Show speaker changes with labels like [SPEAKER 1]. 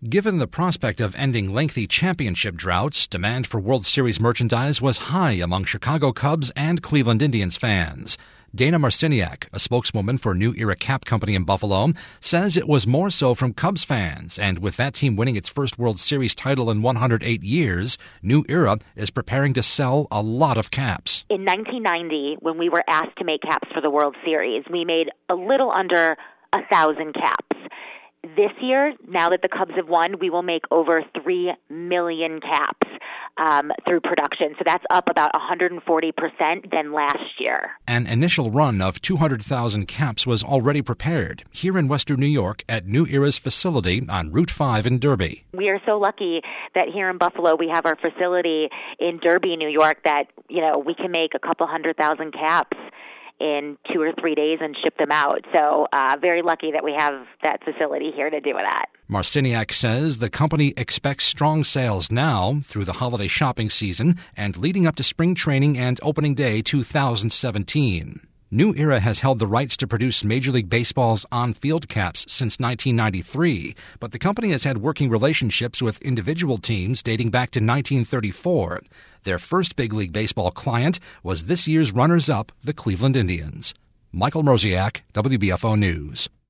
[SPEAKER 1] Given the prospect of ending lengthy championship droughts, demand for World Series merchandise was high among Chicago Cubs and Cleveland Indians fans. Dana Marciniak, a spokeswoman for New Era Cap Company in Buffalo, says it was more so from Cubs fans, and with that team winning its first World Series title in 108 years, New Era is preparing to sell a lot of caps.
[SPEAKER 2] In 1990, when we were asked to make caps for the World Series, we made a little under 1,000 caps. This year, now that the Cubs have won, we will make over 3 million caps through production. So that's up about 140% than last year.
[SPEAKER 1] An initial run of 200,000 caps was already prepared here in Western New York at New Era's facility on Route 5 in Derby.
[SPEAKER 2] We are so lucky that here in Buffalo we have our facility in Derby, New York, that, we can make a couple 100,000 caps in 2 or 3 days and ship them out. So very lucky that we have that facility here to do that.
[SPEAKER 1] Marciniak says the company expects strong sales now through the holiday shopping season and leading up to spring training and opening day 2017. New Era has held the rights to produce Major League Baseball's on-field caps since 1993, but the company has had working relationships with individual teams dating back to 1934. Their first big league baseball client was this year's runners-up, the Cleveland Indians. Michael Mroziak, WBFO News.